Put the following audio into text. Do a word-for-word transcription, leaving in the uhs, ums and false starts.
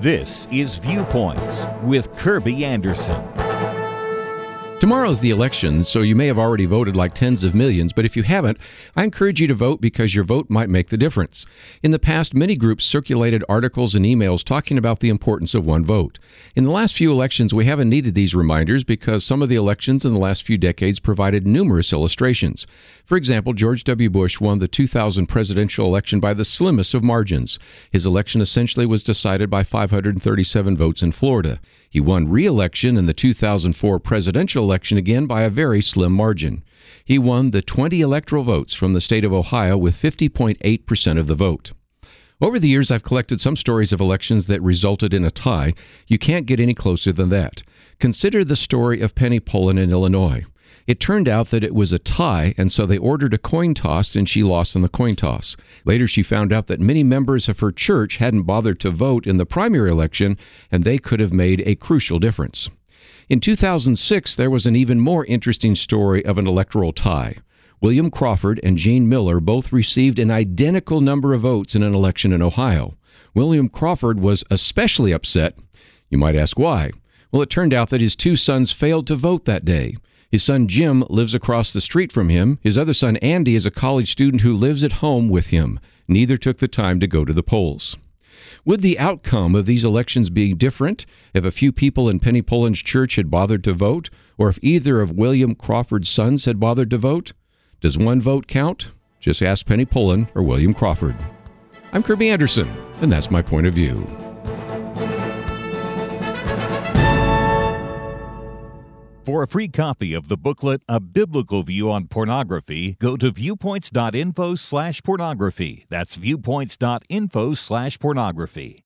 This is Viewpoints with Kirby Anderson. Tomorrow's the election, so you may have already voted like tens of millions, but if you haven't, I encourage you to vote because your vote might make the difference. In the past, many groups circulated articles and emails talking about the importance of one vote. In the last few elections, we haven't needed these reminders because some of the elections in the last few decades provided numerous illustrations. For example, George W. Bush won the two thousand presidential election by the slimmest of margins. His election essentially was decided by five hundred thirty-seven votes in Florida. He won re-election in the two thousand four presidential election again by a very slim margin. He won the twenty electoral votes from the state of Ohio with fifty point eight percent of the vote. Over the years, I've collected some stories of elections that resulted in a tie. You can't get any closer than that. Consider the story of Penny Pullen in Illinois. It turned out that it was a tie, and so they ordered a coin toss, and she lost in the coin toss. Later, she found out that many members of her church hadn't bothered to vote in the primary election, and they could have made a crucial difference. In two thousand six, there was an even more interesting story of an electoral tie. William Crawford and Jane Miller both received an identical number of votes in an election in Ohio. William Crawford was especially upset. You might ask why. Well, it turned out that his two sons failed to vote that day. His son Jim lives across the street from him. His other son Andy is a college student who lives at home with him. Neither took the time to go to the polls. Would the outcome of these elections be different if a few people in Penny Pullen's church had bothered to vote, or if either of William Crawford's sons had bothered to vote? Does one vote count? Just ask Penny Pullen or William Crawford. I'm Kirby Anderson, and that's my point of view. For a free copy of the booklet, A Biblical View on Pornography, go to viewpoints.info slash pornography. That's viewpoints.info slash pornography.